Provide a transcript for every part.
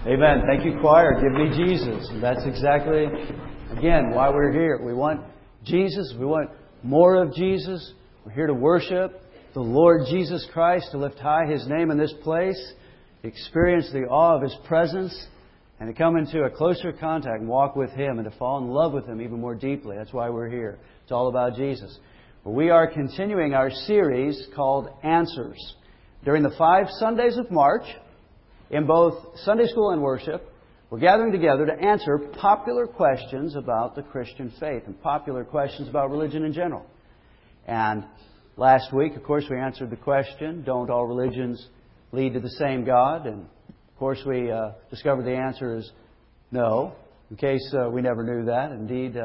Amen. Thank you, choir. Give me Jesus. And that's exactly, again, why we're here. We want Jesus. We want more of Jesus. We're here to worship the Lord Jesus Christ, to lift high His name in this place, to experience the awe of His presence, and to come into a closer contact and walk with Him and to fall in love with Him even more deeply. That's why we're here. It's all about Jesus. We are continuing our series called Answers. During the 5 Sundays of March, in both Sunday school and worship, we're gathering together to answer popular questions about the Christian faith and popular questions about religion in general. And last week, of course, we answered the question, don't all religions lead to the same God? And of course, we discovered the answer is no, in case we never knew that. Indeed,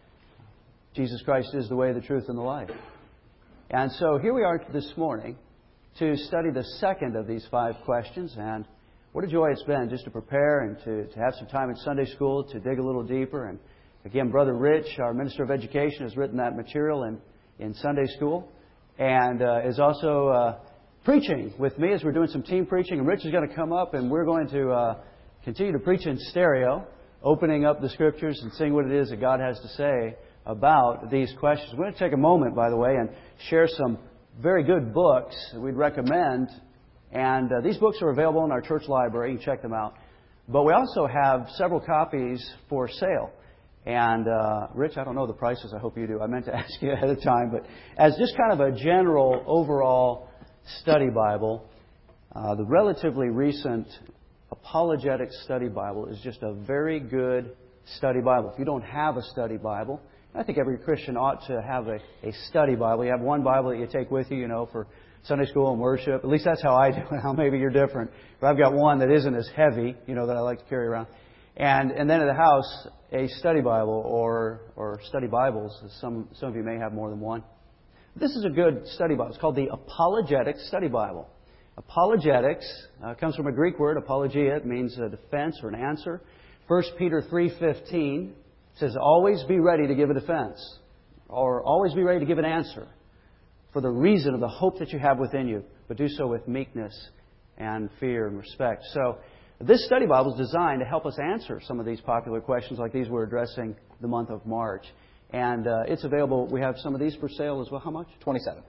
Jesus Christ is the way, the truth, and the life. And so here we are this morning to study the second of these 5 questions. And what a joy it's been just to prepare and to have some time in Sunday school to dig a little deeper. And again, Brother Rich, our Minister of Education, has written that material in Sunday school and is also preaching with me as we're doing some team preaching. And Rich is going to come up and we're going to continue to preach in stereo, opening up the Scriptures and seeing what it is that God has to say about these questions. We're going to take a moment, by the way, and share some very good books that we'd recommend. And these books are available in our church library. You can check them out. But we also have several copies for sale. And Rich, I don't know the prices. I hope you do. I meant to ask you ahead of time. But as just kind of a general overall study Bible, the relatively recent Apologetic Study Bible is just a very good study Bible. If you don't have a study Bible, I think every Christian ought to have a study Bible. You have one Bible that you take with you, for Sunday school and worship. At least that's how I do it. Now maybe you're different. But I've got one that isn't as heavy, that I like to carry around. And then at the house, a study Bible or study Bibles. Some of you may have more than one. This is a good study Bible. It's called the Apologetic Study Bible. Apologetics comes from a Greek word, apologia. It means a defense or an answer. 1 Peter 3:15 says, always be ready to give a defense. Or always be ready to give an answer for the reason of the hope that you have within you, but do so with meekness and fear and respect. So this study Bible is designed to help us answer some of these popular questions like these we're addressing the month of March. And it's available. We have some of these for sale as well. How much? $27.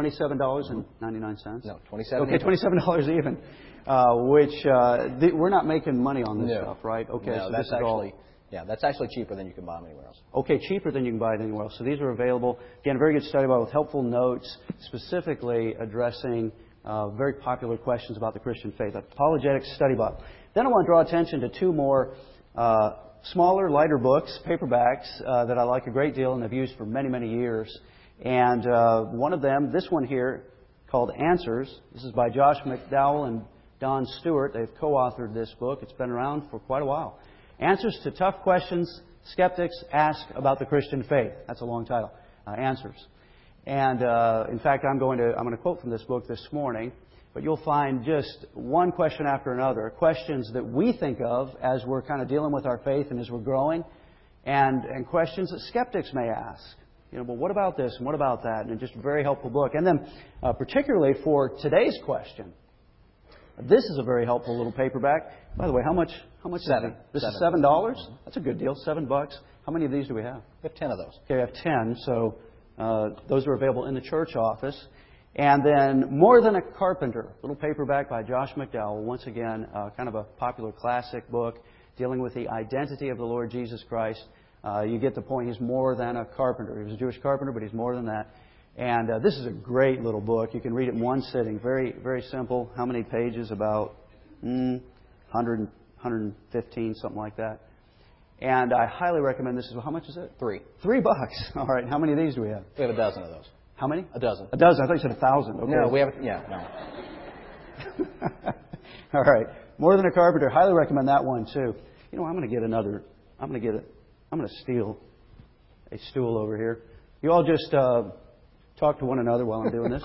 $27.99? No, $27. Okay, $27 even. Which we're not making money on this stuff, right? Okay, no, so that's this is all... Yeah, that's actually cheaper than you can buy them anywhere else. Okay, cheaper than you can buy it anywhere else. So these are available. Again, a very good study Bible with helpful notes, specifically addressing very popular questions about the Christian faith. Apologetic Study Bible. Then I want to draw attention to 2 more smaller, lighter books, paperbacks, that I like a great deal and have used for many, many years. And one of them, this one here, called Answers. This is by Josh McDowell and Don Stewart. They've co-authored this book. It's been around for quite a while. Answers to Tough Questions Skeptics Ask About the Christian Faith. That's a long title. Answers. And in fact, I'm going to quote from this book this morning, but you'll find just one question after another, questions that we think of as we're kind of dealing with our faith and as we're growing, and questions that skeptics may ask. But what about this and what about that? And just a very helpful book. And then particularly for today's question, this is a very helpful little paperback. By the way, how much is it? This is $7? That's a good deal, $7. How many of these do we have? We have 10 of those. Okay, we have 10. So those are available in the church office. And then More Than a Carpenter, little paperback by Josh McDowell. Once again, kind of a popular classic book dealing with the identity of the Lord Jesus Christ. You get the point. He's more than a carpenter. He was a Jewish carpenter, but he's more than that. And this is a great little book. You can read it in one sitting. Very, very simple. How many pages? About 115, something like that. And I highly recommend this. How much is it? $3. $3. All right. How many of these do we have? We have a dozen of those. How many? A dozen. A dozen. I thought you said 1,000. Okay. No, we have. Yeah, no. All right. More Than a Carpenter. Highly recommend that one too. I'm going to get another. I'm going to steal a stool over here. You all just talk to one another while I'm doing this.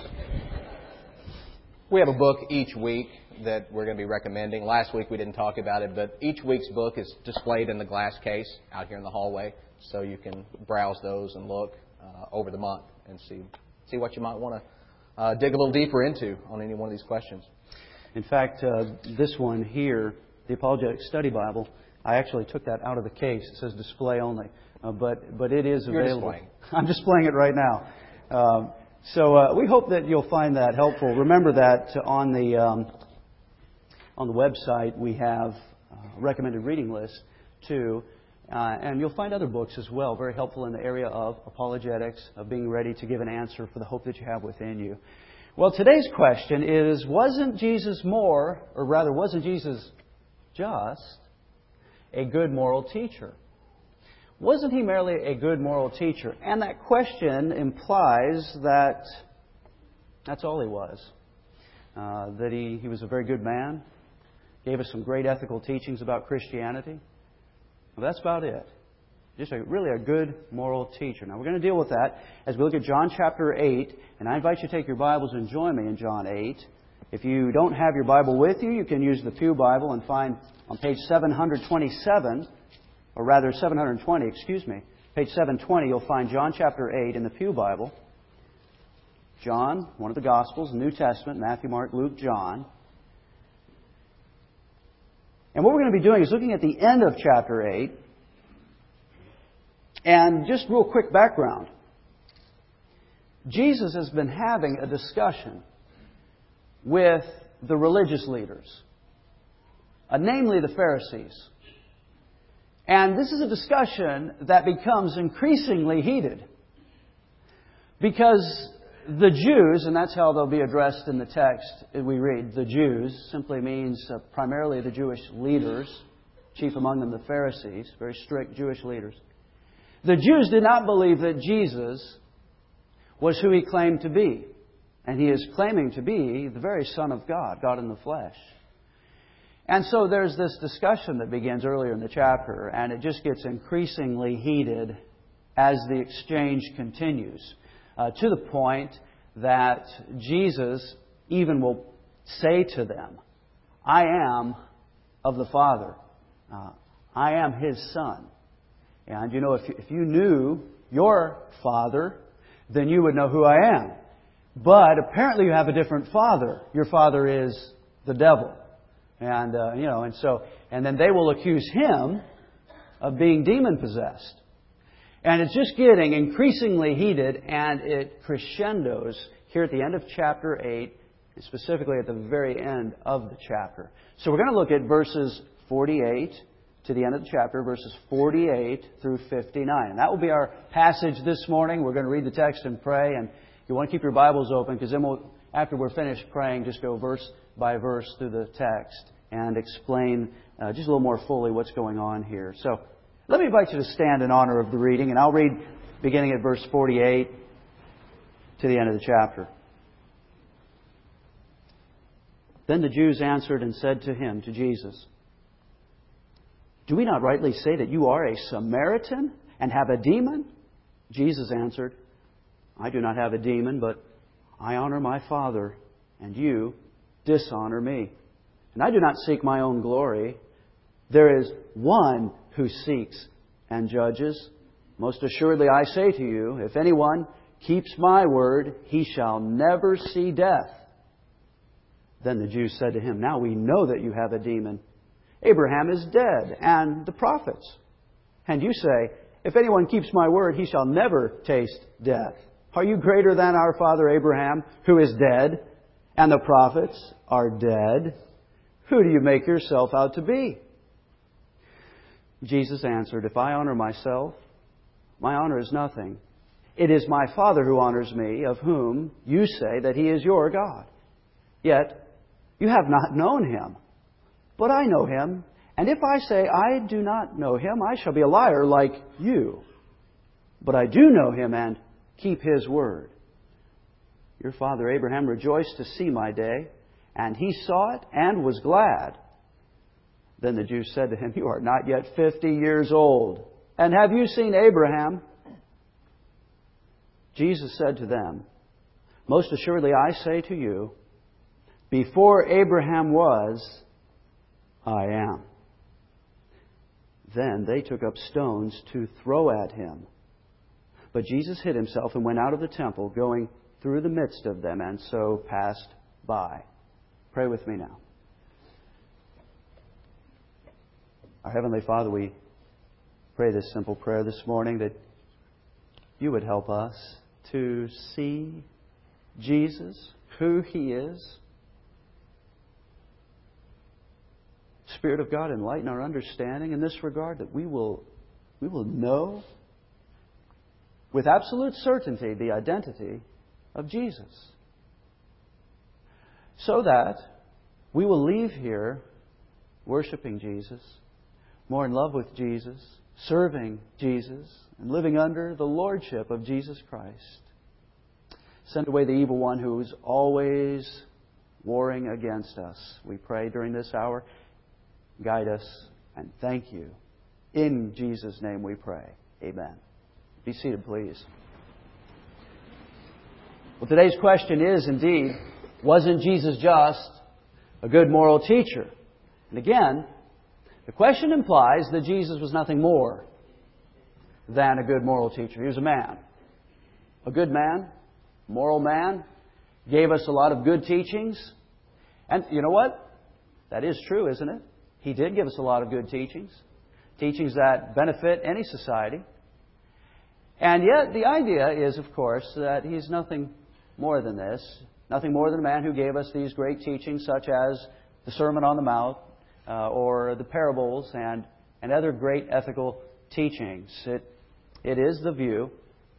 We have a book each week that we're going to be recommending. Last week we didn't talk about it, but each week's book is displayed in the glass case out here in the hallway, so you can browse those and look over the month and see what you might want to dig a little deeper into on any one of these questions. In fact, this one here the Apologetic Study Bible. I actually took that out of the case. It says display only. But it is available. You're displaying. I'm displaying it right now. So we hope that you'll find that helpful. Remember that on the website we have a recommended reading list too. And you'll find other books as well, very helpful in the area of apologetics, of being ready to give an answer for the hope that you have within you. Well, today's question is, wasn't Jesus just a good moral teacher? Wasn't He merely a good moral teacher? And that question implies that that's all He was. That He was a very good man, gave us some great ethical teachings about Christianity. Well, that's about it. Just really a good moral teacher. Now, we're going to deal with that as we look at John chapter 8. And I invite you to take your Bibles and join me in John 8. If you don't have your Bible with you, you can use the Pew Bible and find on page 727, or rather 720, page 720, you'll find John chapter 8 in the Pew Bible. John, one of the Gospels, New Testament, Matthew, Mark, Luke, John. And what we're going to be doing is looking at the end of chapter 8. And just real quick background. Jesus has been having a discussion with the religious leaders, namely the Pharisees. And this is a discussion that becomes increasingly heated because the Jews, and that's how they'll be addressed in the text we read, the Jews simply means primarily the Jewish leaders, chief among them the Pharisees, very strict Jewish leaders. The Jews did not believe that Jesus was who He claimed to be. And He is claiming to be the very Son of God, God in the flesh. And so there's this discussion that begins earlier in the chapter, and it just gets increasingly heated as the exchange continues, to the point that Jesus even will say to them, I am of the Father. I am His Son. And you know, if you knew your Father, then you would know who I am. But apparently you have a different father. Your father is the devil. And, and then they will accuse Him of being demon-possessed. And it's just getting increasingly heated, and it crescendos here at the end of chapter 8, and specifically at the very end of the chapter. So we're going to look at verses 48 to the end of the chapter, verses 48 through 59. And that will be our passage this morning. We're going to read the text and pray, and you want to keep your Bibles open, because then after we're finished praying, just go verse by verse through the text and explain just a little more fully what's going on here. So let me invite you to stand in honor of the reading, and I'll read beginning at verse 48 to the end of the chapter. Then the Jews answered and said to Him, to Jesus, do we not rightly say that you are a Samaritan and have a demon? Jesus answered, I do not have a demon, but I honor my Father, and you dishonor me. And I do not seek my own glory. There is one who seeks and judges. Most assuredly I say to you, if anyone keeps my word, he shall never see death. Then the Jews said to Him, now we know that you have a demon. Abraham is dead, and the prophets. And you say, if anyone keeps my word, he shall never taste death. Are you greater than our father Abraham, who is dead, and the prophets are dead? Who do you make yourself out to be? Jesus answered, if I honor myself, my honor is nothing. It is my Father who honors me, of whom you say that He is your God. Yet you have not known Him. But I know Him, and if I say I do not know Him, I shall be a liar like you. But I do know Him and keep His word. Your father Abraham rejoiced to see my day, and he saw it and was glad. Then the Jews said to Him, you are not yet 50 years old, and have you seen Abraham? Jesus said to them, most assuredly I say to you, before Abraham was, I am. Then they took up stones to throw at Him. But Jesus hid Himself and went out of the temple, going through the midst of them, and so passed by. Pray with me now. Our Heavenly Father, we pray this simple prayer this morning that You would help us to see Jesus, who He is. Spirit of God, enlighten our understanding in this regard, that we will know with absolute certainty the identity of Jesus, so that we will leave here worshiping Jesus, more in love with Jesus, serving Jesus, and living under the lordship of Jesus Christ. Send away the evil one who is always warring against us. We pray during this hour. Guide us, and thank You. In Jesus' name we pray. Amen. Be seated, please. Well, today's question is, indeed, wasn't Jesus just a good moral teacher? And again, the question implies that Jesus was nothing more than a good moral teacher. He was a man. A good man, moral man, gave us a lot of good teachings. And you know what? That is true, isn't it? He did give us a lot of good teachings. Teachings that benefit any society. And yet, the idea is, of course, that He's nothing more than this. Nothing more than a man who gave us these great teachings, such as the Sermon on the Mount, or the parables, and other great ethical teachings. It is the view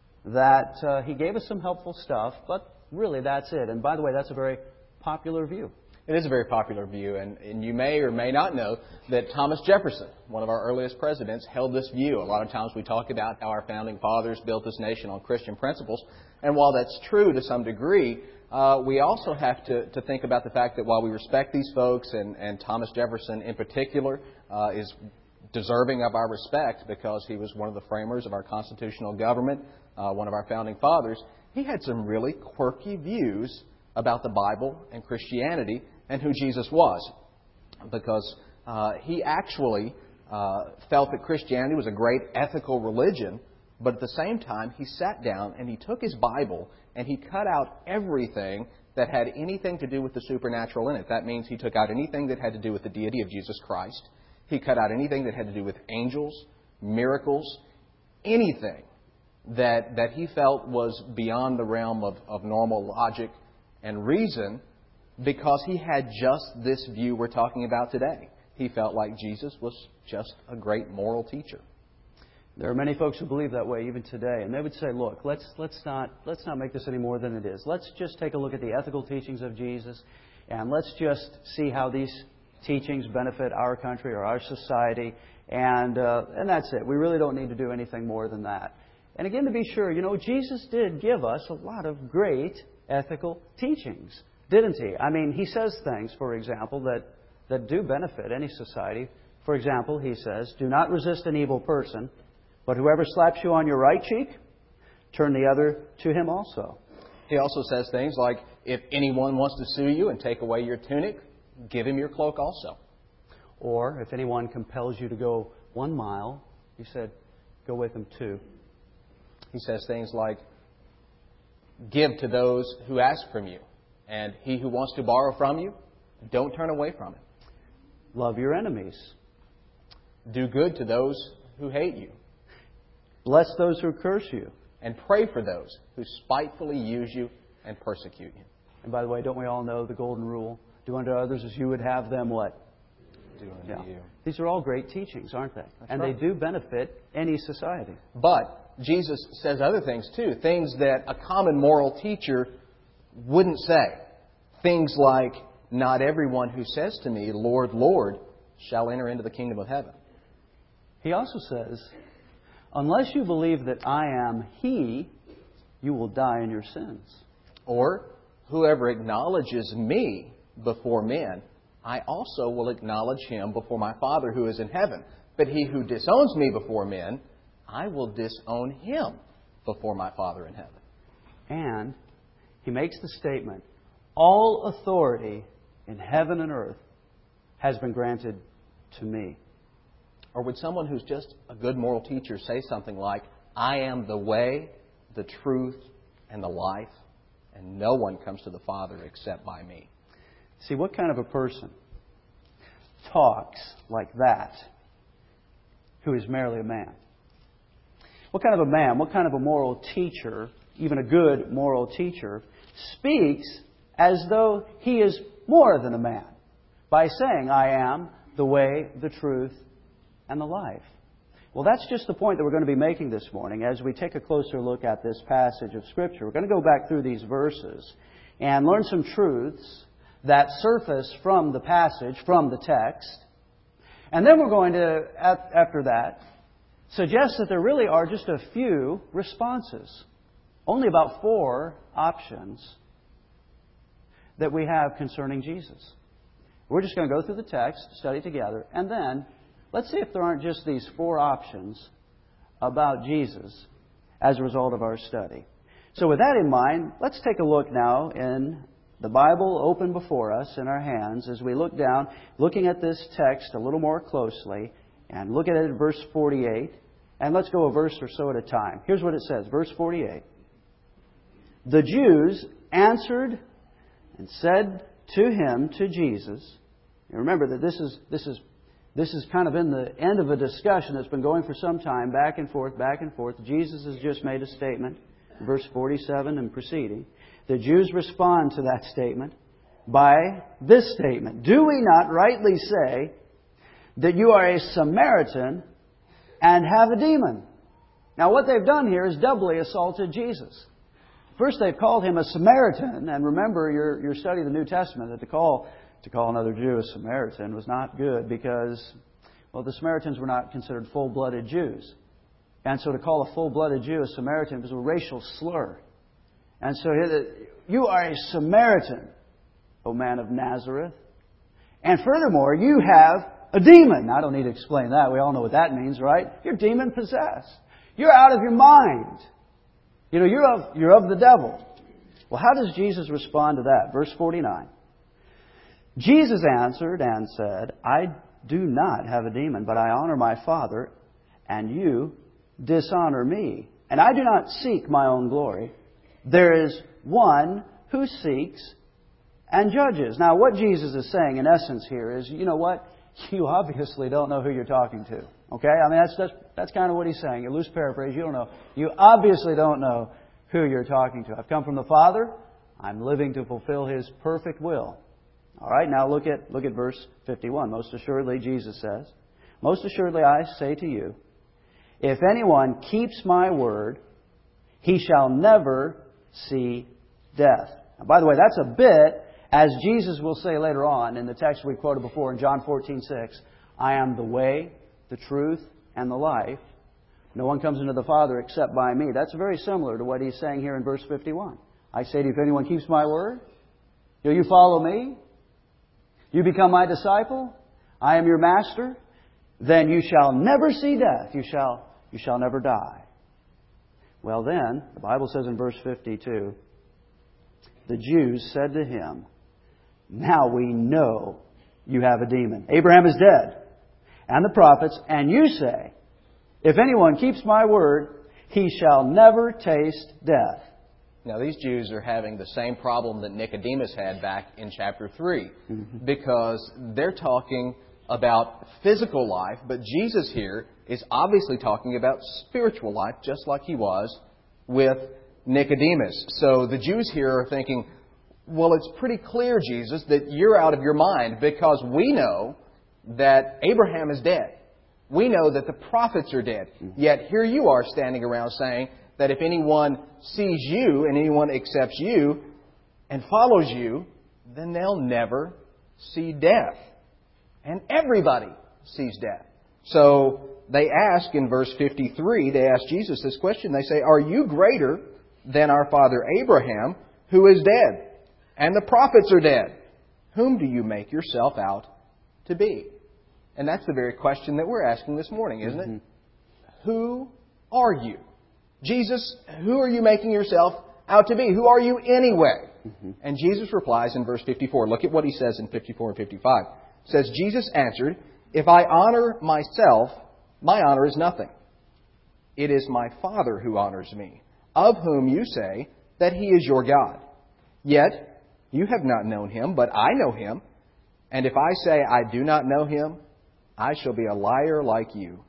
that He gave us some helpful stuff, but really that's it. And by the way, that's a very popular view. It is a very popular view, and you may or may not know that Thomas Jefferson, one of our earliest presidents, held this view. A lot of times we talk about how our founding fathers built this nation on Christian principles, and while that's true to some degree, we also have to think about the fact that while we respect these folks, and Thomas Jefferson in particular is deserving of our respect because he was one of the framers of our constitutional government, one of our founding fathers, he had some really quirky views about the Bible and Christianity and who Jesus was. Because he actually felt that Christianity was a great ethical religion, but at the same time he sat down and he took his Bible and he cut out everything that had anything to do with the supernatural in it. That means he took out anything that had to do with the deity of Jesus Christ. He cut out anything that had to do with angels, miracles, anything that he felt was beyond the realm of normal logic and reason, because he had just this view we're talking about today. He felt like Jesus was just a great moral teacher. There are many folks who believe that way even today, and they would say, "Look, let's not make this any more than it is. Let's just take a look at the ethical teachings of Jesus, and let's just see how these teachings benefit our country or our society, and that's it. We really don't need to do anything more than that." And again, to be sure, Jesus did give us a lot of great ethical teachings, didn't He? I mean, He says things, for example, that do benefit any society. For example, He says, "Do not resist an evil person, but whoever slaps you on your right cheek, turn the other to him also." He also says things like, if anyone wants to sue you and take away your tunic, give him your cloak also. Or, if anyone compels you to go 1 mile, He said, go with him 2. He says things like, give to those who ask from you, and he who wants to borrow from you, don't turn away from it. Love your enemies. Do good to those who hate you. Bless those who curse you. And pray for those who spitefully use you and persecute you. And by the way, don't we all know the golden rule? Do unto others as you would have them what? Do unto you. These are all great teachings, aren't they? That's right. They do benefit any society. But Jesus says other things too, things that a common moral teacher wouldn't say. Things like, not everyone who says to me, Lord, Lord, shall enter into the kingdom of heaven. He also says, unless you believe that I am He, you will die in your sins. Or, whoever acknowledges me before men, I also will acknowledge him before my Father who is in heaven. But he who disowns me before men, I will disown him before my Father in heaven. And He makes the statement, all authority in heaven and earth has been granted to me. Or would someone who's just a good moral teacher say something like, I am the way, the truth, and the life, and no one comes to the Father except by me? See, what kind of a person talks like that who is merely a man. What kind of a man, what kind of a moral teacher, even a good moral teacher, speaks as though he is more than a man by saying, I am the way, the truth, and the life? Well, that's just the point that we're going to be making this morning as we take a closer look at this passage of Scripture. We're going to go back through these verses and learn some truths that surface from the passage, from the text. And then we're going to, after that, suggest that there really are just a few responses. Only about 4 options that we have concerning Jesus. We're just going to go through the text, study together, and then let's see if there aren't just these 4 options about Jesus as a result of our study. So with that in mind, let's take a look now in the Bible open before us in our hands as we look down, looking at this text a little more closely, and look at it in verse 48. And let's go a verse or so at a time. Here's what it says, verse 48. The Jews answered and said to him, to Jesus. And remember that this is kind of in the end of a discussion that's been going for some time, back and forth, back and forth. Jesus has just made a statement, verse 47 and preceding. The Jews respond to that statement by this statement. Do we not rightly say that you are a Samaritan and have a demon? Now what they've done here is doubly assaulted Jesus. First they've called him a Samaritan, and remember your study of the New Testament that to call another Jew a Samaritan was not good because, well, the Samaritans were not considered full-blooded Jews. And so to call a full-blooded Jew a Samaritan was a racial slur. And so you are a Samaritan, O man of Nazareth. And furthermore, you have a demon. Now, I don't need to explain that. We all know what that means, right? You're demon-possessed. You're out of your mind. You know, you're of the devil. Well, how does Jesus respond to that? Verse 49. Jesus answered and said, I do not have a demon, but I honor my Father, and you dishonor me. And I do not seek my own glory. There is one who seeks and judges. Now, what Jesus is saying in essence here is, you know what? You obviously don't know who you're talking to. Okay? I mean, that's kind of what he's saying. A loose paraphrase. You don't know. You obviously don't know who you're talking to. I've come from the Father. I'm living to fulfill His perfect will. All right, now look at verse 51. Most assuredly, Jesus says, most assuredly I say to you, if anyone keeps my word, he shall never see death. Now, by the way, that's a bit, as Jesus will say later on in the text we quoted before in John 14:6, I am the way, the truth, and the life. No one comes into the Father except by me. That's very similar to what he's saying here in verse 51. I say to you, if anyone keeps my word, you follow me, you become my disciple, I am your master, then you shall never see death. You shall never die. Well then, the Bible says in verse 52, the Jews said to him, now we know you have a demon. Abraham is dead, and the prophets, and you say, if anyone keeps my word, he shall never taste death. Now, these Jews are having the same problem that Nicodemus had back in chapter 3, because they're talking about physical life, but Jesus here is obviously talking about spiritual life, just like He was with Nicodemus. So the Jews here are thinking, well, it's pretty clear, Jesus, that you're out of your mind, because we know that Abraham is dead. We know that the prophets are dead. Yet here you are standing around saying that if anyone sees you and anyone accepts you and follows you, then they'll never see death. And everybody sees death. So they ask in verse 53, they ask Jesus this question. They say, are you greater than our father Abraham, who is dead? And the prophets are dead. Whom do you make yourself out to be? And that's the very question that we're asking this morning, isn't it? Who are you? Jesus, who are you making yourself out to be? Who are you anyway? And Jesus replies in verse 54. Look at what He says in 54 and 55. It says, Jesus answered, if I honor myself, my honor is nothing. It is my Father who honors me, of whom you say that He is your God. Yet you have not known Him, but I know Him. And if I say I do not know Him, I shall be a liar like you.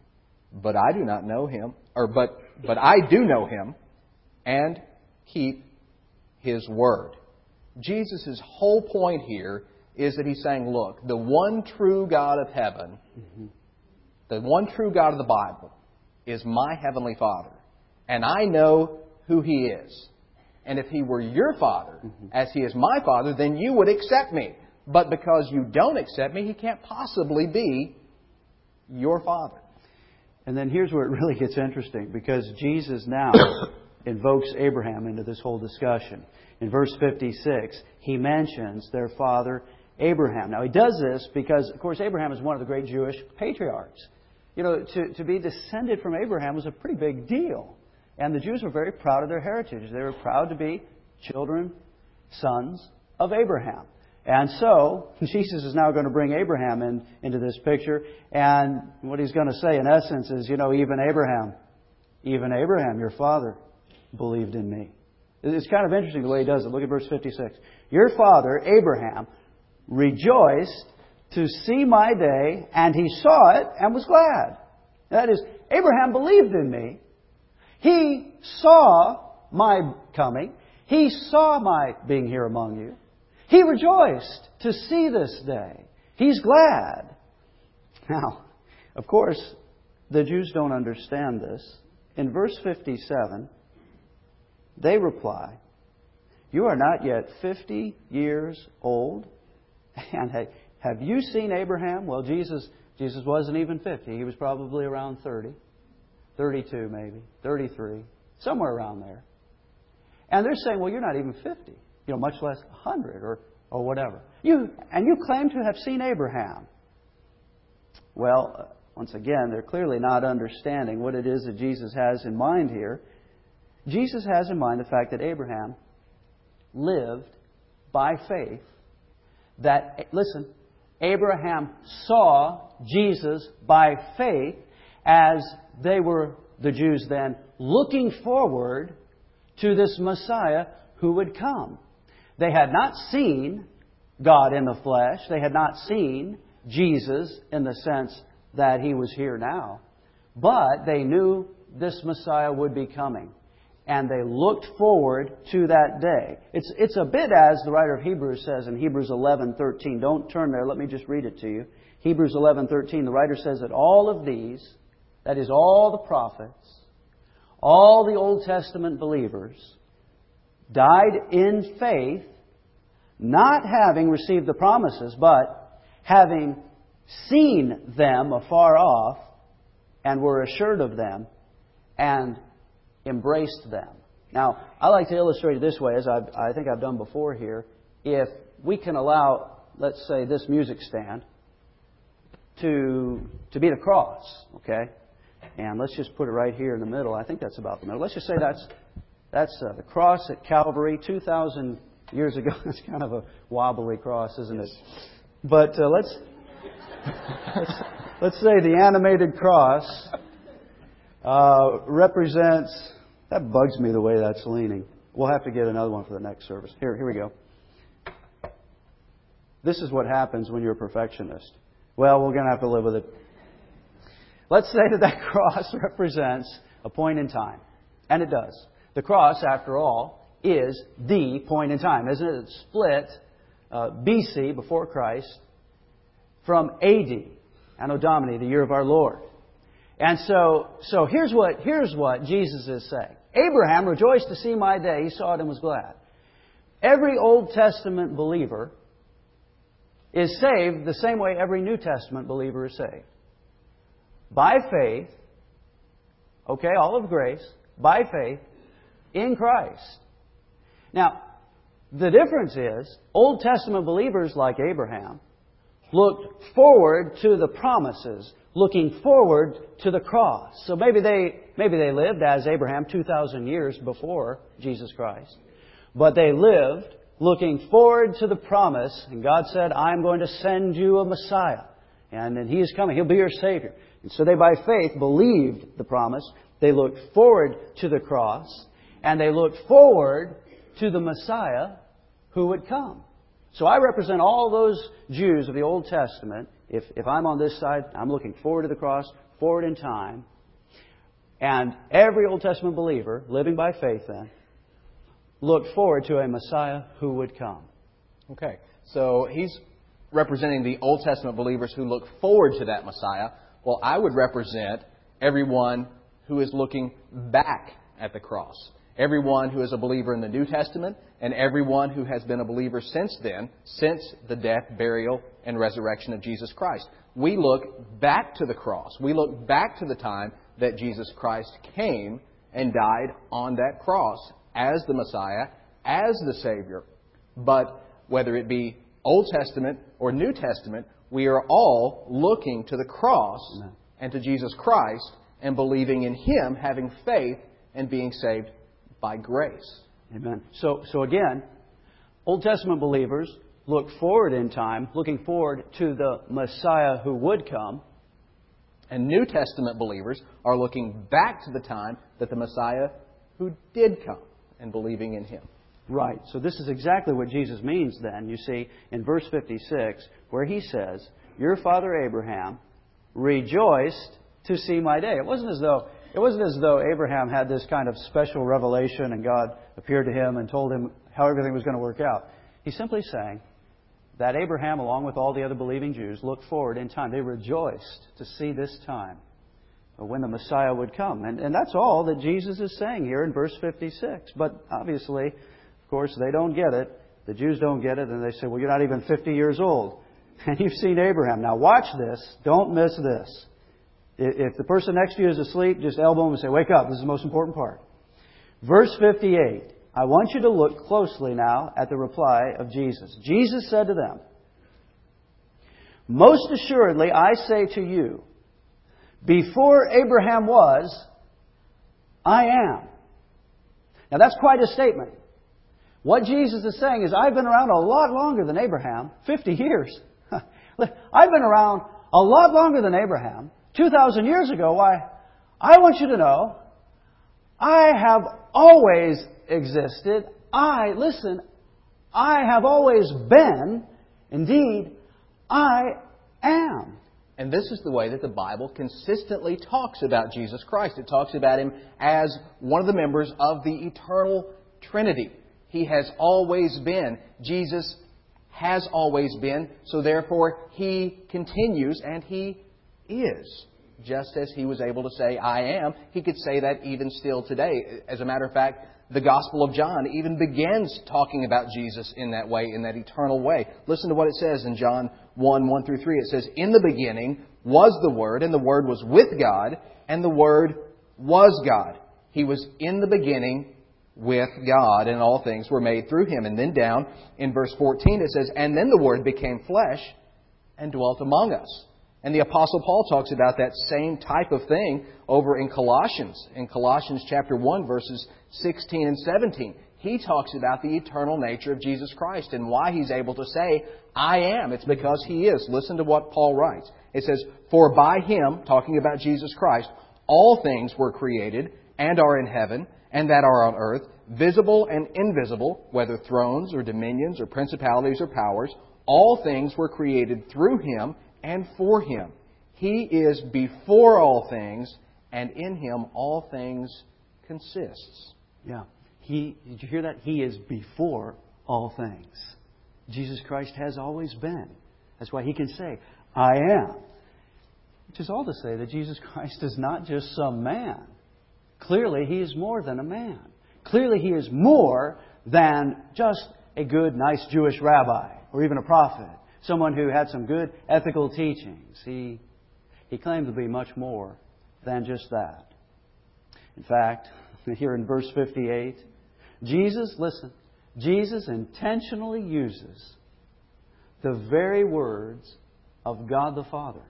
but I do not know him, but I do know him and keep his word. Jesus' whole point here is that he's saying, look, the one true God of heaven, the one true God of the Bible, is my heavenly Father. And I know who he is. And if he were your Father, as he is my Father, then you would accept me. But because you don't accept me, he can't possibly be your Father. And then here's where it really gets interesting, because Jesus now invokes Abraham into this whole discussion. In verse 56, he mentions their father Abraham. Now, he does this because, of course, Abraham is one of the great Jewish patriarchs. You know, to be descended from Abraham was a pretty big deal. And the Jews were very proud of their heritage. They were proud to be children, sons of Abraham. And so, Jesus is now going to bring Abraham into this picture. And what he's going to say, in essence, is, even Abraham, your father, believed in me. It's kind of interesting the way he does it. Look at verse 56. Your father, Abraham, rejoiced to see my day, and he saw it and was glad. That is, Abraham believed in me. He saw my coming. He saw my being here among you. He rejoiced to see this day. He's glad. Now, of course, the Jews don't understand this. In verse 57, they reply, you are not yet 50 years old, and have you seen Abraham? Well, Jesus wasn't even 50. He was probably around 30. 32 maybe, 33, somewhere around there. And they're saying, well, you're not even 50, much less 100 or whatever. You claim to have seen Abraham. Well, once again, they're clearly not understanding what it is that Jesus has in mind here. Jesus has in mind the fact that Abraham lived by faith. Abraham saw Jesus by faith, as they were, the Jews then, looking forward to this Messiah who would come. They had not seen God in the flesh. They had not seen Jesus in the sense that He was here now. But they knew this Messiah would be coming. And they looked forward to that day. It's a bit as the writer of Hebrews says in Hebrews 11:13. Don't turn there. Let me just read it to you. Hebrews 11:13. The writer says that all of these, that is, all the prophets, all the Old Testament believers, died in faith, not having received the promises, but having seen them afar off, and were assured of them, and embraced them. Now, I like to illustrate it this way, as I think I've done before here. If we can allow, let's say, this music stand to be the cross, okay? And let's just put it right here in the middle. I think that's about the middle. Let's just say that's the cross at Calvary 2,000 years ago. That's kind of a wobbly cross, isn't it? But let's say the animated cross represents... That bugs me the way that's leaning. We'll have to get another one for the next service. Here we go. This is what happens when you're a perfectionist. Well, we're going to have to live with it. Let's say that cross represents a point in time. And it does. The cross, after all, is the point in time, isn't it? It's split BC, before Christ, from AD, Anno Domini, the year of our Lord. And so here's what Jesus is saying. Abraham rejoiced to see my day. He saw it and was glad. Every Old Testament believer is saved the same way every New Testament believer is saved. By faith, okay, all of grace, by faith, in Christ. Now, the difference is, Old Testament believers like Abraham looked forward to the promises, looking forward to the cross. So maybe they lived as Abraham 2,000 years before Jesus Christ. But they lived looking forward to the promise. And God said, I'm going to send you a Messiah. And He is coming. He'll be your Savior. And so they, by faith, believed the promise. They looked forward to the cross. And they looked forward to the Messiah who would come. So I represent all those Jews of the Old Testament. If I'm on this side, I'm looking forward to the cross, forward in time, And every Old Testament believer, living by faith then, looked forward to a Messiah who would come. Okay, so he's representing the Old Testament believers who look forward to that Messiah. Well, I would represent everyone who is looking back at the cross. Everyone who is a believer in the New Testament and everyone who has been a believer since then, since the death, burial, and resurrection of Jesus Christ. We look back to the cross. We look back to the time that Jesus Christ came and died on that cross as the Messiah, as the Savior. But whether it be Old Testament or New Testament, we are all looking to the cross and to Jesus Christ and believing in Him, having faith, and being saved by grace. Amen. So again, Old Testament believers look forward in time, looking forward to the Messiah who would come. And New Testament believers are looking back to the time that the Messiah who did come and believing in Him. Right. So this is exactly what Jesus means then, you see, in verse 56, where He says, "Your father Abraham rejoiced to see my day." It wasn't as though Abraham had this kind of special revelation and God appeared to him and told him how everything was going to work out. He's simply saying that Abraham, along with all the other believing Jews, looked forward in time. They rejoiced to see this time when the Messiah would come. And that's all that Jesus is saying here in verse 56. But obviously, of course, they don't get it. The Jews don't get it. And they say, well, you're not even 50 years old. And you've seen Abraham. Now watch this. Don't miss this. If the person next to you is asleep, just elbow him and say, wake up. This is the most important part. Verse 58. I want you to look closely now at the reply of Jesus. Jesus said to them, "Most assuredly, I say to you, before Abraham was, I am." Now that's quite a statement. What Jesus is saying is, I've been around a lot longer than Abraham, 50 years. I've been around a lot longer than Abraham. 2,000 years ago, why, I want you to know, I have always existed. I have always been. Indeed, I am. And this is the way that the Bible consistently talks about Jesus Christ. It talks about Him as one of the members of the eternal Trinity. He has always been. Jesus has always been. So therefore, He continues and He is. Just as He was able to say, I am, He could say that even still today. As a matter of fact, the Gospel of John even begins talking about Jesus in that way, in that eternal way. Listen to what it says in John 1 through 3. It says, "In the beginning was the Word, and the Word was with God, and the Word was God. He was in the beginning with God, and all things were made through Him." And then down in verse 14 it says, "And then the Word became flesh and dwelt among us." And the Apostle Paul talks about that same type of thing over in Colossians. In Colossians chapter 1, verses 16 and 17. He talks about the eternal nature of Jesus Christ and why He's able to say, I am. It's because He is. Listen to what Paul writes. It says, "For by Him," talking about Jesus Christ, "all things were created and are in heaven and that are on earth, visible and invisible, whether thrones or dominions or principalities or powers. All things were created through Him and for Him. He is before all things, and in Him all things consists." Yeah. Did you hear that? He is before all things. Jesus Christ has always been. That's why He can say, I am. Which is all to say that Jesus Christ is not just some man. Clearly, He is more than a man. Clearly, He is more than just a good, nice Jewish rabbi or even a prophet. Someone who had some good ethical teachings. He claimed to be much more than just that. In fact, here in verse 58, Jesus intentionally uses the very words of God the Father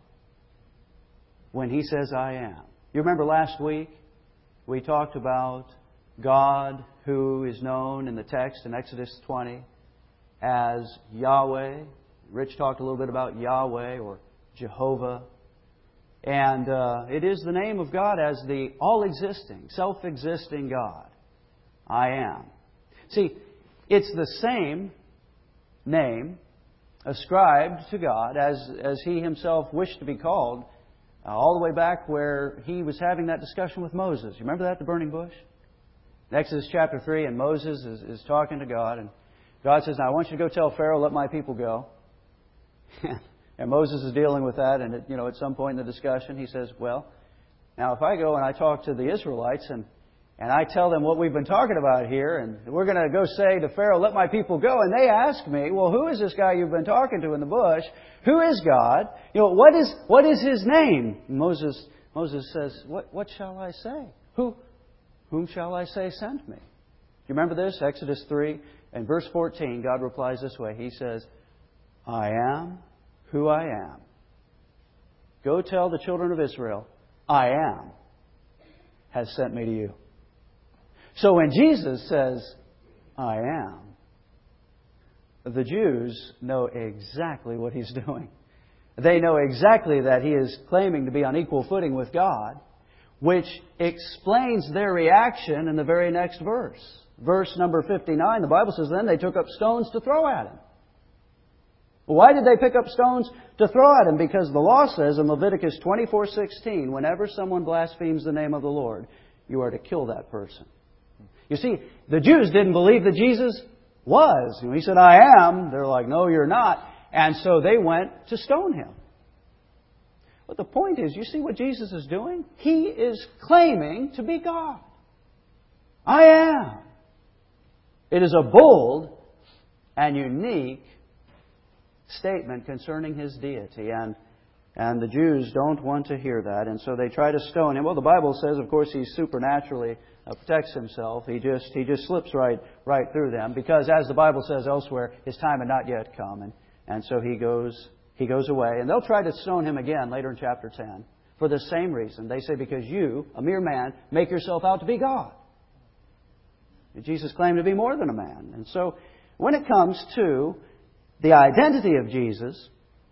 when He says, I am. You remember last week we talked about God who is known in the text in Exodus 20 as Yahweh. Rich talked a little bit about Yahweh or Jehovah. And it is the name of God as the all-existing, self-existing God. I am. See, it's the same name ascribed to God as He Himself wished to be called all the way back where he was having that discussion with Moses. You remember that, the burning bush? In Exodus chapter 3, and Moses is talking to God, and God says, now I want you to go tell Pharaoh, let my people go. And Moses is dealing with that, and at some point in the discussion, he says, well, now if I go and I talk to the Israelites, and I tell them what we've been talking about here, and we're going to go say to Pharaoh, let my people go, and they ask me, well, who is this guy you've been talking to in the bush? Who is God? What is his name? Moses says, what shall I say? Whom shall I say sent me? Do you remember this? Exodus 3 and verse 14, God replies this way. He says, I am who I am. Go tell the children of Israel, I am has sent me to you. So when Jesus says, I am, the Jews know exactly what He's doing. They know exactly that He is claiming to be on equal footing with God, which explains their reaction in the very next verse. Verse number 59, the Bible says, then they took up stones to throw at Him. Why did they pick up stones to throw at Him? Because the law says in Leviticus 24:16, whenever someone blasphemes the name of the Lord, you are to kill that person. You see, the Jews didn't believe that Jesus was. When He said, I am, they're like, no, you're not. And so they went to stone Him. But the point is, you see what Jesus is doing? He is claiming to be God. I am. It is a bold and unique statement concerning His deity. And the Jews don't want to hear that. And so they try to stone Him. Well, the Bible says, of course, He supernaturally protects Himself. He just slips right through them. Because as the Bible says elsewhere, His time had not yet come. And so He goes away. And they'll try to stone Him again later in chapter 10 for the same reason. They say, because you, a mere man, make yourself out to be God. Jesus claimed to be more than a man. And so when it comes to the identity of Jesus,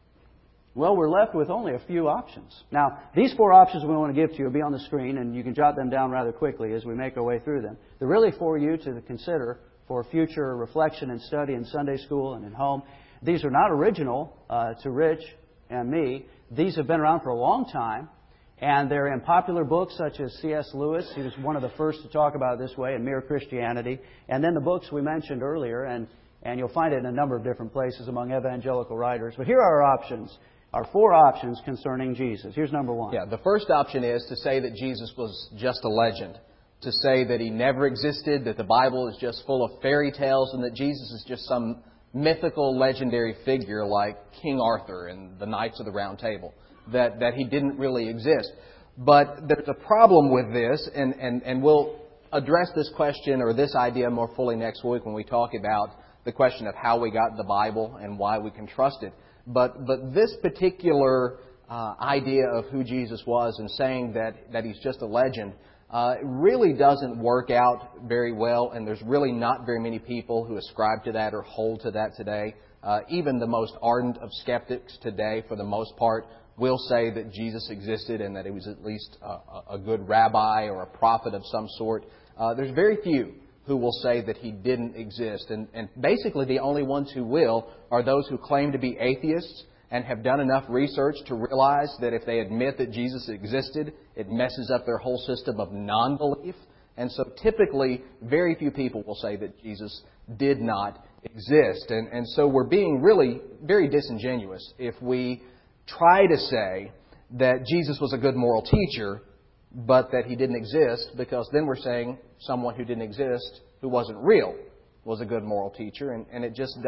well, we're left with only a few options. Now, these 4 options we want to give to you will be on the screen, and you can jot them down rather quickly as we make our way through them. They're really for you to consider for future reflection and study in Sunday school and at home. These are not original to Rich and me. These have been around for a long time, and they're in popular books such as C.S. Lewis. He was one of the first to talk about it this way in Mere Christianity. And then the books we mentioned earlier, and you'll find it in a number of different places among evangelical writers. But here are our options, our 4 options concerning Jesus. Here's number 1. Yeah, the first option is to say that Jesus was just a legend, to say that He never existed, that the Bible is just full of fairy tales, and that Jesus is just some mythical, legendary figure like King Arthur and the Knights of the Round Table, that He didn't really exist. But there's a problem with this, and we'll address this question or this idea more fully next week when we talk about the question of how we got the Bible and why we can trust it. But this particular idea of who Jesus was and saying that He's just a legend really doesn't work out very well, and there's really not very many people who ascribe to that or hold to that today. Even the most ardent of skeptics today, for the most part, will say that Jesus existed and that He was at least a good rabbi or a prophet of some sort. There's very few who will say that He didn't exist. And basically the only ones who will are those who claim to be atheists and have done enough research to realize that if they admit that Jesus existed, it messes up their whole system of non-belief. And so typically, very few people will say that Jesus did not exist. And so we're being really very disingenuous if we try to say that Jesus was a good moral teacher, but that He didn't exist, because then we're saying someone who didn't exist, who wasn't real, was a good moral teacher, and it just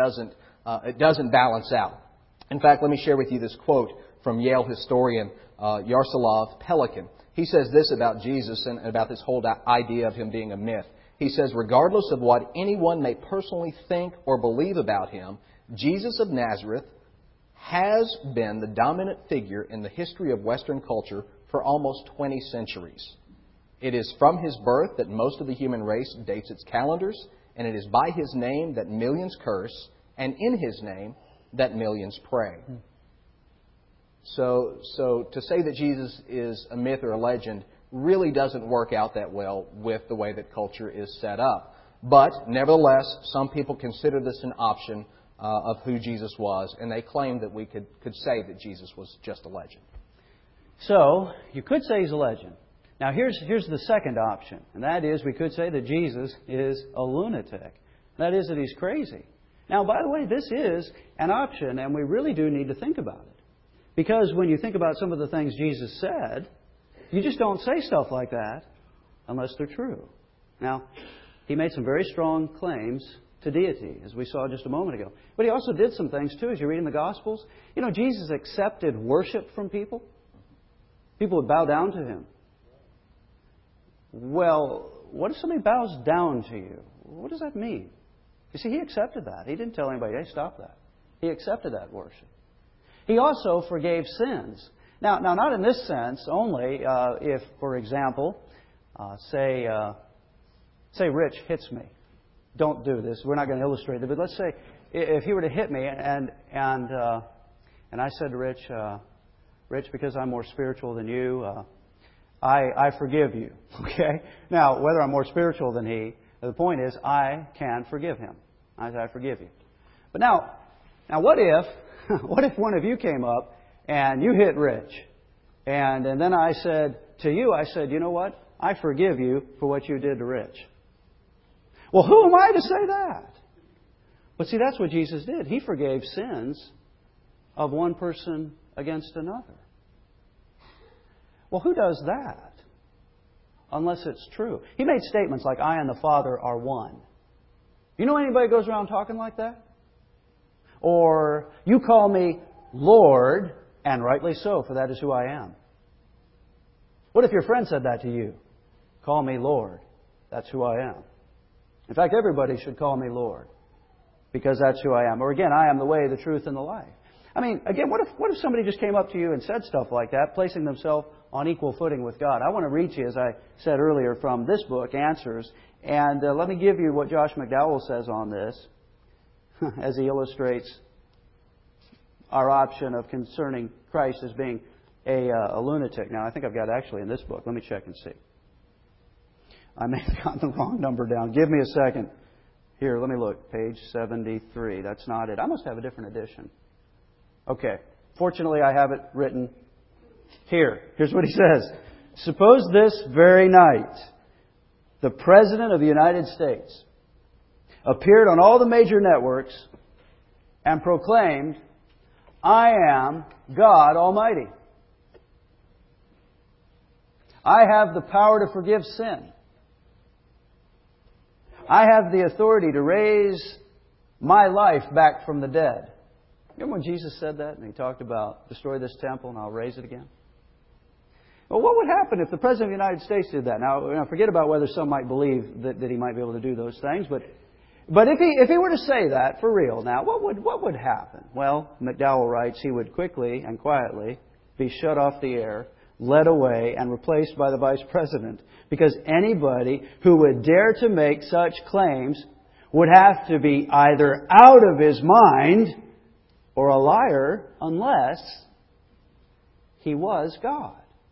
doesn't balance out. In fact, let me share with you this quote from Yale historian Yaroslav Pelikan. He says this about Jesus and about this whole idea of Him being a myth. He says, regardless of what anyone may personally think or believe about Him, Jesus of Nazareth has been the dominant figure in the history of Western culture for almost 20 centuries. It is from His birth that most of the human race dates its calendars, and it is by His name that millions curse, and in His name that millions pray. So to say that Jesus is a myth or a legend really doesn't work out that well with the way that culture is set up. But nevertheless, some people consider this an option of who Jesus was, and they claim that we could say that Jesus was just a legend. So, you could say He's a legend. Now, here's the second option, and that is we could say that Jesus is a lunatic. That is that He's crazy. Now, by the way, this is an option, and we really do need to think about it. Because when you think about some of the things Jesus said, you just don't say stuff like that unless they're true. Now, He made some very strong claims to deity, as we saw just a moment ago. But He also did some things, too, as you read in the Gospels. You know, Jesus accepted worship from people. People would bow down to Him. Well, what if somebody bows down to you? What does that mean? You see, He accepted that. He didn't tell anybody, hey, stop that. He accepted that worship. He also forgave sins. Now not in this sense only. If, for example, say Rich hits me. Don't do this. We're not going to illustrate it. But let's say if he were to hit me and I said to Rich, because I'm more spiritual than you, I forgive you. Okay? Now, whether I'm more spiritual than he, the point is I can forgive him. I forgive you. But now what if one of you came up and you hit Rich, and then I said to you, you know what? I forgive you for what you did to Rich. Well, who am I to say that? But see, that's what Jesus did. He forgave sins of one person against another. Well, who does that? Unless it's true. He made statements like, I and the Father are one. You know anybody goes around talking like that? Or, you call me Lord, and rightly so, for that is who I am. What if your friend said that to you? Call me Lord. That's who I am. In fact, everybody should call me Lord, because that's who I am. Or again, I am the way, the truth, and the life. I mean, again, what if somebody just came up to you and said stuff like that, placing themselves on equal footing with God? I want to read to you, as I said earlier, from this book, Answers. And let me give you what Josh McDowell says on this, as he illustrates our option of concerning Christ as being a lunatic. Now, I think I've got it actually in this book. Let me check and see. I may have gotten the wrong number down. Give me a second. Here, let me look. Page 73. That's not it. I must have a different edition. Okay. Fortunately, I have it written here. Here's what he says. Suppose this very night, the President of the United States appeared on all the major networks and proclaimed, I am God Almighty. I have the power to forgive sin. I have the authority to raise my life back from the dead. Remember when Jesus said that and He talked about destroy this temple and I'll raise it again? Well, what would happen if the President of the United States did that? Now forget about whether some might believe that He might be able to do those things, but if he were to say that for real, now what would happen? Well, McDowell writes, he would quickly and quietly be shut off the air, led away, and replaced by the Vice President. Because anybody who would dare to make such claims would have to be either out of his mind or a liar unless he was God.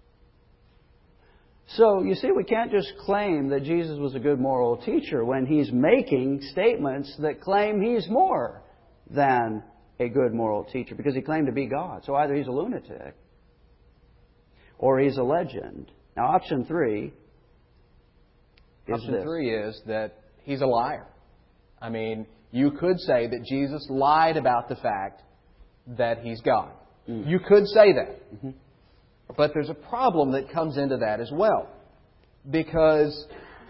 So, you see, we can't just claim that Jesus was a good moral teacher when He's making statements that claim He's more than a good moral teacher, because He claimed to be God. So either He's a lunatic or He's a legend. Now, option 3 is Option 3 is that He's a liar. I mean, you could say that Jesus lied about the fact that He's God. You could say that. Mm-hmm. But there's a problem that comes into that as well. Because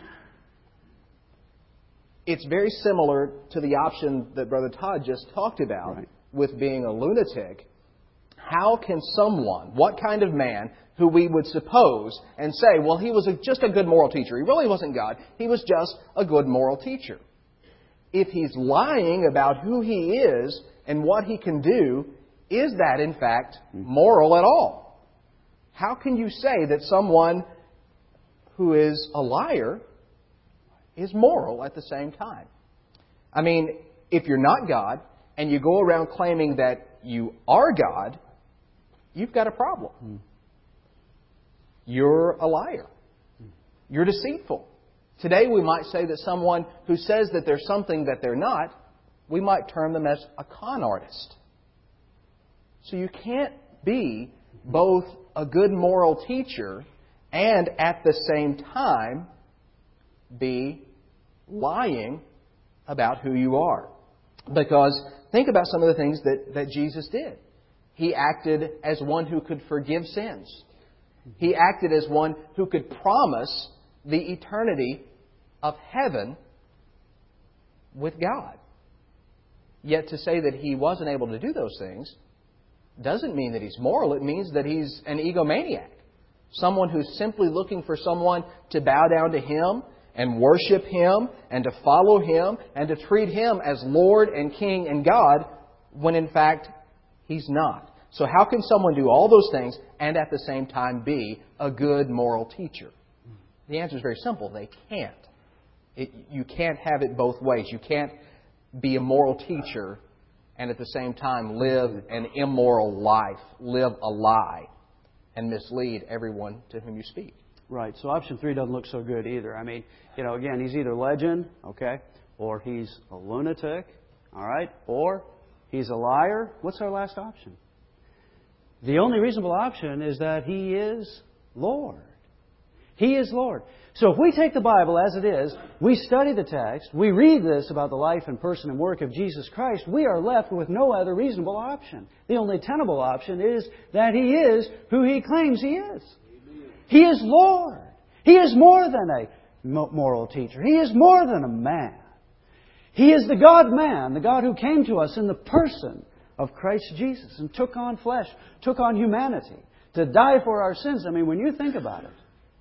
it's very similar to the option that Brother Todd just talked about, right, with being a lunatic. How can someone, what kind of man, who we would suppose and say, well, he was just a good moral teacher. He really wasn't God. He was just a good moral teacher. If he's lying about who he is and what he can do, is that in fact moral at all? How can you say that someone who is a liar is moral at the same time? I mean, if you're not God and you go around claiming that you are God, you've got a problem. You're a liar. You're deceitful. Today we might say that someone who says that they're something that they're not, we might term them as a con artist. So you can't be both a good moral teacher and at the same time be lying about who you are. Because think about some of the things that Jesus did. He acted as one who could forgive sins. He acted as one who could promise the eternity of heaven with God. Yet to say that He wasn't able to do those things doesn't mean that He's moral. It means that He's an egomaniac. Someone who's simply looking for someone to bow down to Him and worship Him and to follow Him and to treat Him as Lord and King and God when in fact He's not. So how can someone do all those things and at the same time be a good moral teacher? The answer is very simple. They can't. You can't have it both ways. You can't be a moral teacher and at the same time live an immoral life, live a lie, and mislead everyone to whom you speak. Right. So option 3 doesn't look so good either. I mean, again, he's either legend, okay, or he's a lunatic, all right, or he's a liar. What's our last option? The only reasonable option is that He is Lord. He is Lord. So if we take the Bible as it is, we study the text, we read this about the life and person and work of Jesus Christ, we are left with no other reasonable option. The only tenable option is that He is who He claims He is. He is Lord. He is more than a moral teacher. He is more than a man. He is the God-man, the God who came to us in the person of Christ Jesus and took on flesh, took on humanity to die for our sins. I mean, when you think about it,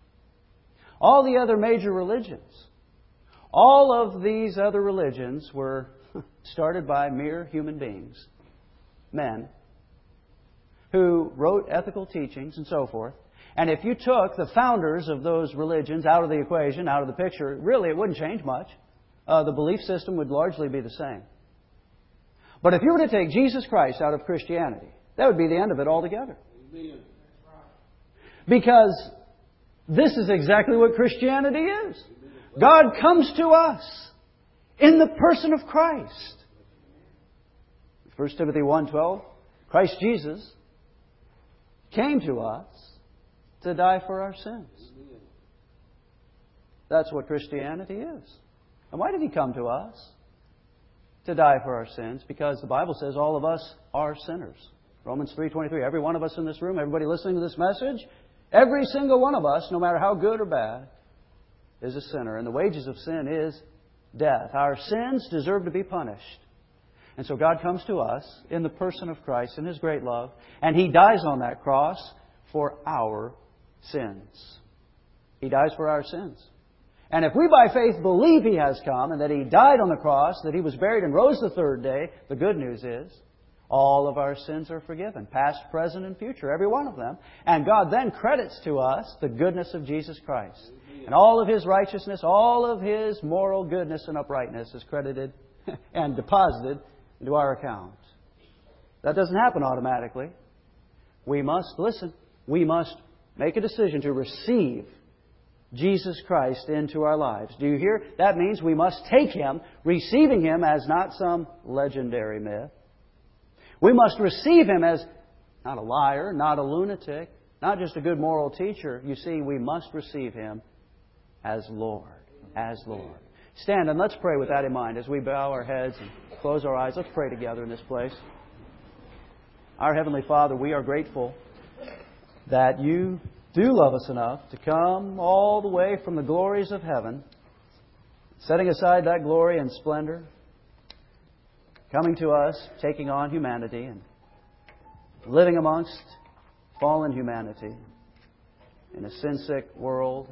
all the other major religions, all of these other religions were started by mere human beings, men, who wrote ethical teachings and so forth. And if you took the founders of those religions out of the equation, out of the picture, really it wouldn't change much. The belief system would largely be the same. But if you were to take Jesus Christ out of Christianity, that would be the end of it altogether. Because this is exactly what Christianity is. God comes to us in the person of Christ. 1 Timothy 1:12, Christ Jesus came to us to die for our sins. That's what Christianity is. And why did He come to us? To die for our sins, because the Bible says all of us are sinners. Romans 3:23. Every one of us in this room, everybody listening to this message, every single one of us, no matter how good or bad, is a sinner. And the wages of sin is death. Our sins deserve to be punished. And so God comes to us in the person of Christ in His great love, and He dies on that cross for our sins. He dies for our sins. And if we by faith believe He has come and that He died on the cross, that He was buried and rose the third day, the good news is all of our sins are forgiven, past, present, and future, every one of them. And God then credits to us the goodness of Jesus Christ. And all of His righteousness, all of His moral goodness and uprightness is credited and deposited into our account. That doesn't happen automatically. We must listen. We must make a decision to receive Jesus Christ into our lives. Do you hear? That means we must take Him, receiving Him as not some legendary myth. We must receive Him as not a liar, not a lunatic, not just a good moral teacher. You see, we must receive Him as Lord. As Lord. Stand and let's pray with that in mind as we bow our heads and close our eyes. Let's pray together in this place. Our Heavenly Father, we are grateful that You do love us enough to come all the way from the glories of heaven, setting aside that glory and splendor, coming to us, taking on humanity and living amongst fallen humanity in a sin-sick world,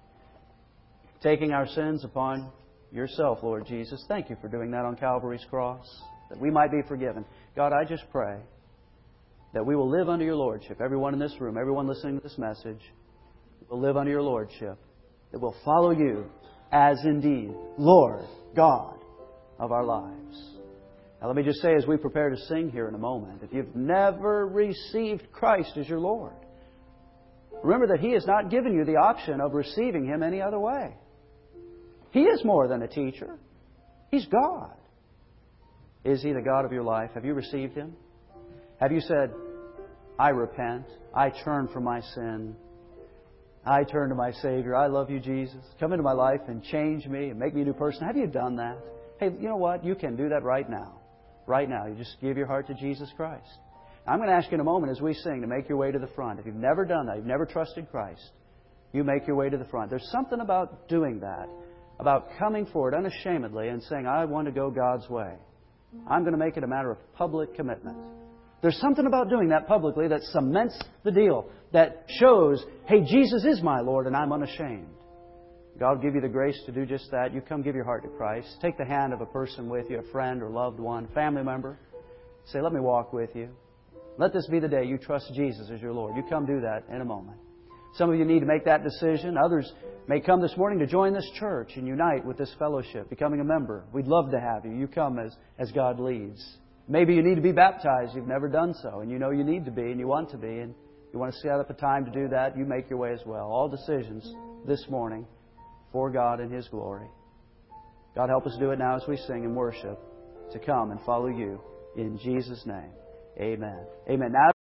taking our sins upon Yourself, Lord Jesus. Thank You for doing that on Calvary's cross, that we might be forgiven. God, I just pray that we will live under Your Lordship. Everyone in this room, everyone listening to this message, will live under Your Lordship. That will follow You as indeed Lord God of our lives. Now let me just say as we prepare to sing here in a moment, if you've never received Christ as your Lord, remember that He has not given you the option of receiving Him any other way. He is more than a teacher. He's God. Is He the God of your life? Have you received Him? Have you said, I repent. I turn from my sin. I turn to my Savior. I love you, Jesus. Come into my life and change me and make me a new person. Have you done that? Hey, you know what? You can do that right now. Right now. You just give your heart to Jesus Christ. I'm going to ask you in a moment as we sing to make your way to the front. If you've never done that, you've never trusted Christ, you make your way to the front. There's something about doing that, about coming forward unashamedly and saying, I want to go God's way. I'm going to make it a matter of public commitment. There's something about doing that publicly that cements the deal, that shows, hey, Jesus is my Lord and I'm unashamed. God will give you the grace to do just that. You come give your heart to Christ. Take the hand of a person with you, a friend or loved one, family member. Say, let me walk with you. Let this be the day you trust Jesus as your Lord. You come do that in a moment. Some of you need to make that decision. Others may come this morning to join this church and unite with this fellowship, becoming a member. We'd love to have you. You come as God leads. Maybe you need to be baptized. You've never done so, and you know you need to be and you want to be, and you want to set up a time to do that. You make your way as well. All decisions this morning for God and His glory. God, help us do it now as we sing and worship, to come and follow You in Jesus' name. Amen. Amen. Now